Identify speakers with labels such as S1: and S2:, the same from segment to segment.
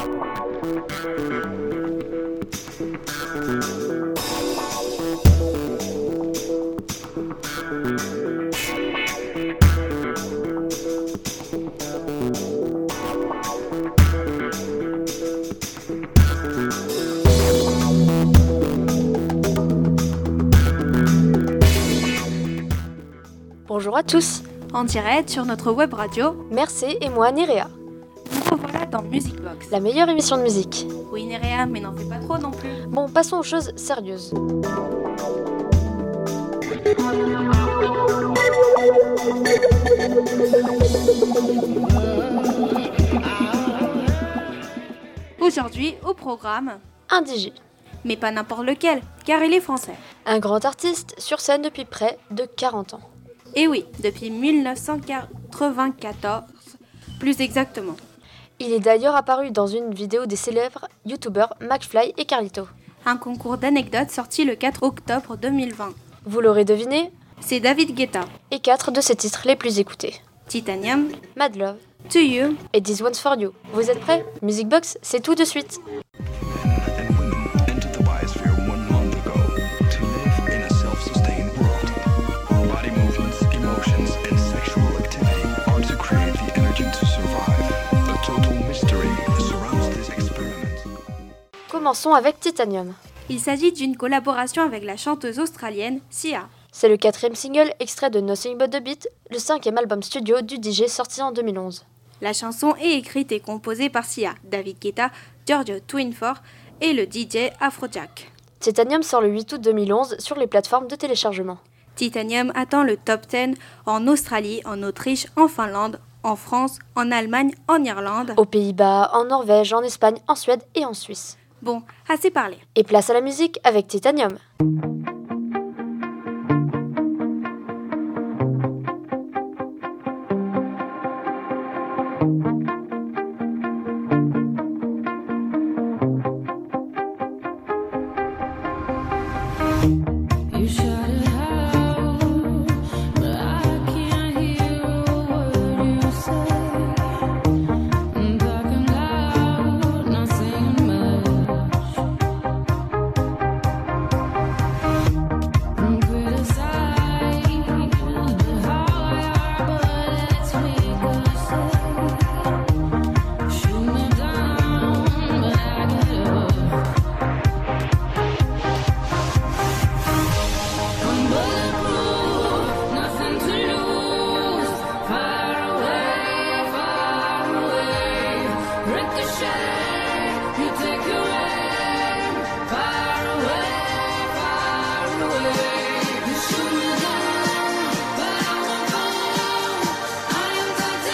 S1: Bonjour à tous,
S2: En direct sur notre web radio,
S1: Merci et moi Nerea,
S2: nous revoilà dans Music Box.
S1: la meilleure émission de musique.
S2: Oui Nerea, mais n'en fais pas trop non plus.
S1: Bon, passons aux choses sérieuses.
S2: Aujourd'hui, au programme,
S1: Un DJ,
S2: mais pas n'importe lequel, car il est français.
S1: un grand artiste sur scène depuis près de 40 ans.
S2: Et oui, depuis 1994, plus exactement.
S1: Il est d'ailleurs apparu dans une vidéo des célèbres youtubeurs McFly et Carlito.
S2: Un concours d'anecdotes sorti le 4 octobre 2020.
S1: Vous l'aurez deviné,
S2: C'est David Guetta,
S1: et 4 de ses titres les plus écoutés.
S2: Titanium,
S1: Mad Love
S2: To You.
S1: et This One's For You. Vous êtes prêts? Music Box, c'est tout de suite.
S3: And women entered the biosphere 1 month ago to live in a self-sustained world. Body movements, emotions, and sexual activity are to create the energy to survive. A total mystery surrounds this experiment.
S1: Commençons avec Titanium.
S2: Il s'agit d'une collaboration avec la chanteuse australienne Sia.
S1: C'est le 4e single extrait de Nothing But The Beat, le 5e album studio du DJ sorti en 2011.
S2: La chanson est écrite et composée par Sia, David Guetta, Giorgio Twinfor et le DJ Afrojack.
S1: Titanium sort le 8 août 2011 sur les plateformes de téléchargement.
S2: Titanium atteint le top 10 en Australie, en Autriche, en Finlande, en France, en Allemagne, en Irlande.
S1: Aux Pays-Bas, en Norvège, en Espagne, en Suède et en Suisse.
S2: Bon, assez parlé.
S1: Et place à la musique avec Titanium.
S4: You shut it out, but I can't hear a word you say. I'm talking loud, not saying much. I'm criticized, but how I are, but it's weak to say. Shoot me down, but I get up. I'm bulletproof, nothing to lose. Far away, ricochet. You take your aim. Far away. You shoot me down, but I won't fall. I am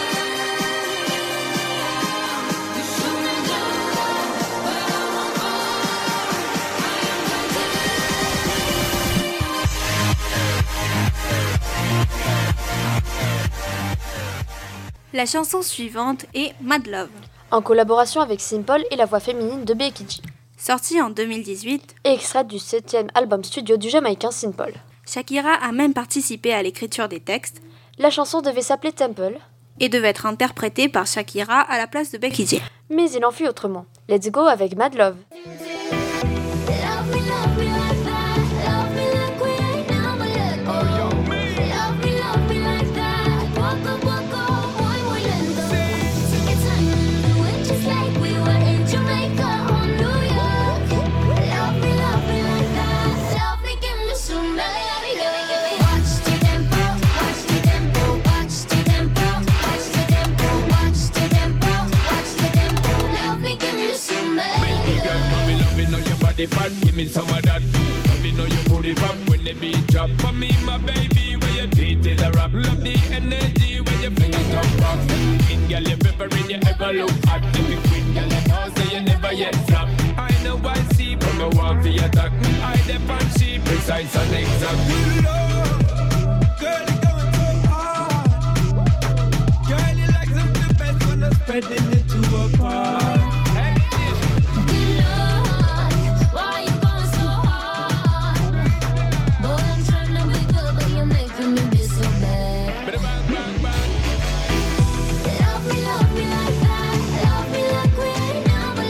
S4: titanium. You shoot me down, but I won't fall. I am
S2: La chanson suivante est Mad Love,
S1: En collaboration avec Simple et la voix féminine de Becky G.
S2: sortie en 2018.
S1: Et extraite du 7e album studio du Jamaïcain Simple.
S2: Shakira a même participé à l'écriture des textes
S1: La chanson devait s'appeler Temple,
S2: et devait être interprétée par Shakira à la place de Becky G.
S1: mais il en fut autrement. Let's go avec Mad Love.
S4: Love me like that. Love me like we ain't never let go. Love me like that. Poco, muy, muy lento. Take your time and do it just like we were in Jamaica or New York. Love me like that. Love me, give me some melody. Watch the tempo, watch the tempo, watch the tempo, watch the tempo, watch the tempo, watch the tempo. Love me, give me some melody.
S5: Love me know your body fat, give me some of that. Love me know you put it up when the beat drop. For me, my baby, when you treat it a rap. Love the energy when you fling it up back. Queen girl, you peppering, you ever look hot. Every queen girl, you know, say you never yet flop. I know I see, but no one for your attack. I depend she precise and exact. Girl, you going so hard. Girl, you like something the best when I'm spreading it to a part.
S4: Why you going so hard? Boy, I'm trying to be good, but you're making me be so bad. Love me like that. Love me like we ain't never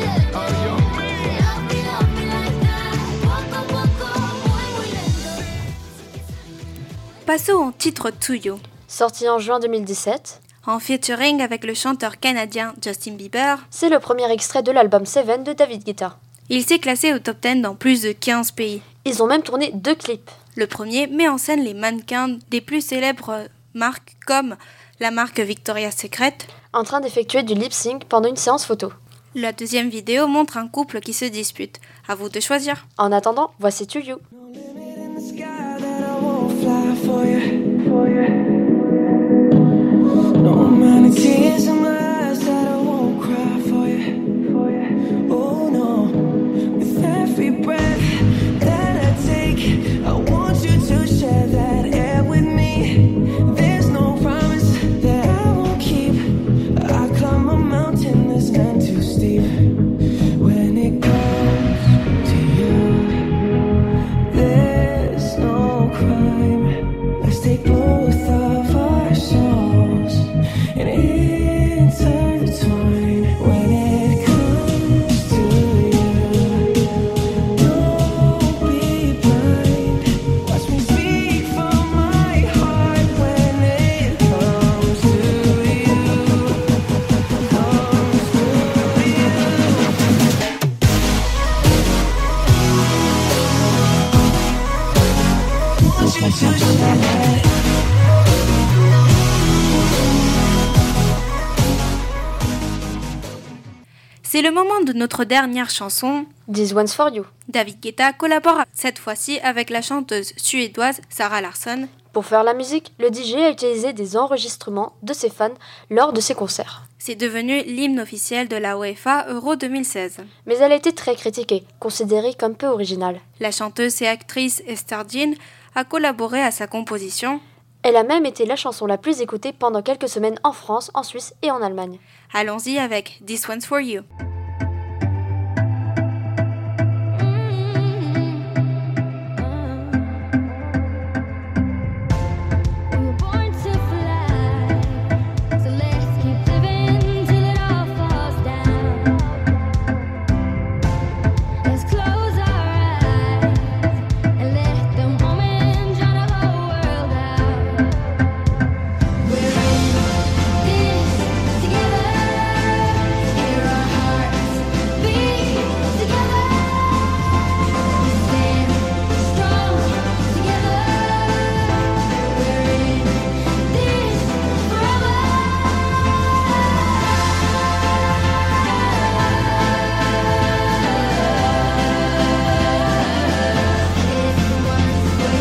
S2: Passons au titre To You.
S1: Sorti en juin 2017,
S2: En featuring avec le chanteur canadien Justin Bieber,
S1: c'est le premier extrait de l'album Seven de David Guetta.
S2: il s'est classé au top 10 dans plus de 15 pays.
S1: Ils ont même tourné 2 clips.
S2: Le premier met en scène les mannequins des plus célèbres marques comme la marque Victoria's Secret.
S1: En train d'effectuer du lip sync pendant une séance photo.
S2: La deuxième vidéo montre un couple qui se dispute. À vous de choisir.
S1: En attendant, voici To You.
S6: No amount of tears in my eyes that I won't cry for you. Oh no, with every breath that I take, I want you to share that air with me. There's no promise that I won't keep. I climb a mountain that's none too steep. When it comes to you, there's no crime. Let's take both of our souls and intertwine. When it comes to you, don't be blind. Watch me speak from my heart. When it comes to you, want you to share.
S2: C'est le moment de notre dernière chanson.
S1: This One's For You.
S2: David Guetta collabore cette fois-ci avec la chanteuse suédoise Sarah Larsson.
S1: Pour faire la musique, le DJ a utilisé des enregistrements de ses fans lors de ses concerts.
S2: C'est devenu l'hymne officiel de la UEFA Euro 2016.
S1: Mais elle a été très critiquée, considérée comme peu originale.
S2: La chanteuse et actrice Esther Jean a collaboré à sa composition.
S1: Elle a même été la chanson la plus écoutée pendant quelques semaines en France, en Suisse et en Allemagne.
S2: Allons-y avec This One's For You.
S4: We were born to fly, so let's keep living till it all falls down. Let's close our eyes and let the moment drown the whole world out. We're in this together, hear our hearts beat together. We stand strong together. We're in this forever. This one's for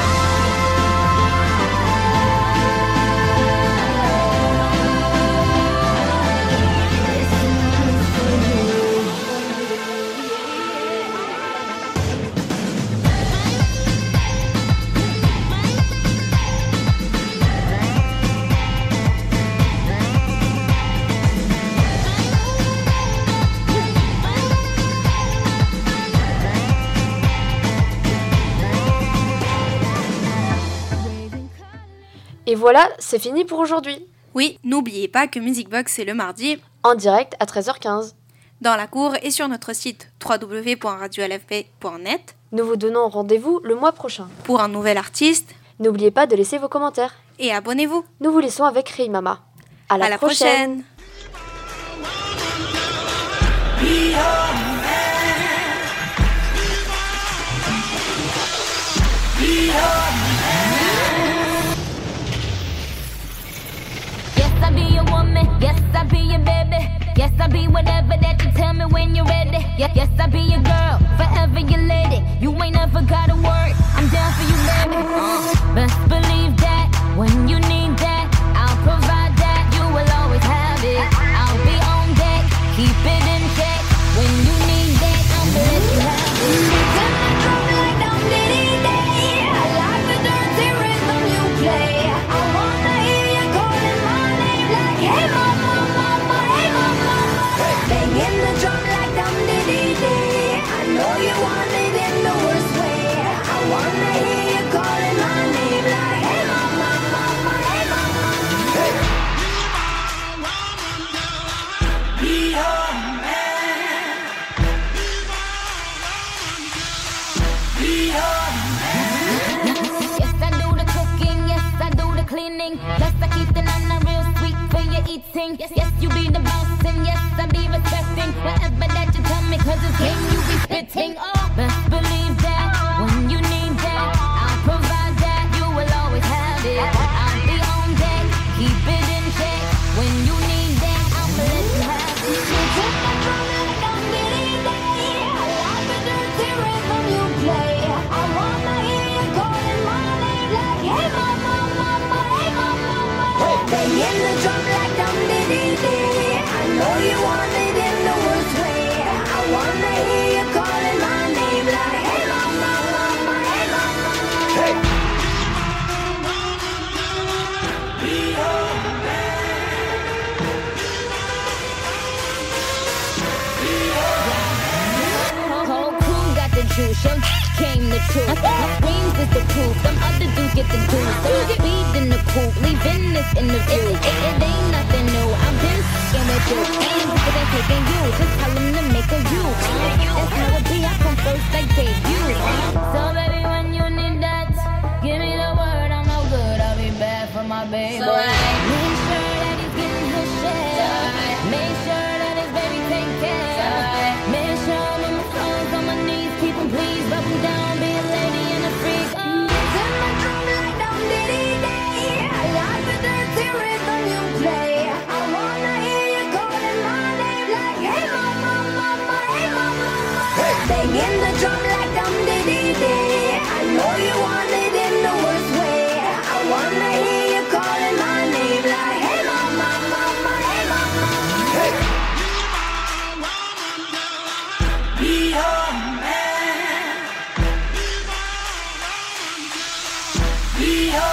S1: Et voilà, c'est fini pour aujourd'hui.
S2: Oui, n'oubliez pas que Music Box c'est le mardi,
S1: En direct à 13h15.
S2: dans la cour et sur notre site www.radiolfp.net
S1: Nous vous donnons rendez-vous le mois prochain.
S2: pour un nouvel artiste
S1: N'oubliez pas de laisser vos commentaires.
S2: et abonnez-vous.
S1: Nous vous laissons avec Rei Mama. À la prochaine.
S4: Yes, I'll be your woman. Yes, I'll be your baby. Yes, I'll be whatever that you tell me when you're ready. Yes, I'll be your girl, forever your lady. You ain't never gotta worry. I'm down for you, baby. Best believe that when you need that, I'll provide that. You will always have it. I'll be on deck, keep it in check. When you need that, I'll let you have it. Turn my drum like down day. I like the dirty rhythm you play. I wanna hear you calling my name like, hey mama, mama, hey mama. Banging the drum like dum diddy day. I know you want it in the worst way. I wanna hear you calling my name like, hey mama, mama, hey mama. ting. Yes, you be the boss, and yes, I be respecting whatever that you tell me, cause it's game you be spitting. Oh, best believe that when you need that, I'll provide that. You will always have it. I'll be on deck, keep it in check. When you need that, I'ma let you have it. You took my drum like I'm getting day. I like the dirty rhythm you play. I wanna hear you calling my name like, hey mama, mama, hey mama, mama. Banging the drum like dum diddy dee. I know you want it in the worst way. I wanna hear you calling my name like, hey mama, mama, hey mama, mama. Hey. Whole crew got the juice, your came the truth. My screams is the proof, them other dudes get the juice. So speed in the coupe, leaving this interview. It ain't nothing new, I've been f***ing with you. Ain't because I'm taking you, just tell them to make a you. That's how it be, I come first like debut. So baby, when you need that, give me the word, I'm no good, I'll be bad for my baby. So make sure that he's getting his share. Make sure that his baby take care. Make sure I'm on my floors, on my knees, keep him please, rub him down, be a lady and a freak. Turn my drum like dum diddy day. I like the dirty rhythm you play. I wanna hear you calling my name like, hey mama, mama, hey mama, mama. Hey. Banging the drum like dum diddy day. I know you want it in the worst way. I wanna hear you calling my name like, hey mama, mama, hey mama, mama. Hey. Be your man. Be your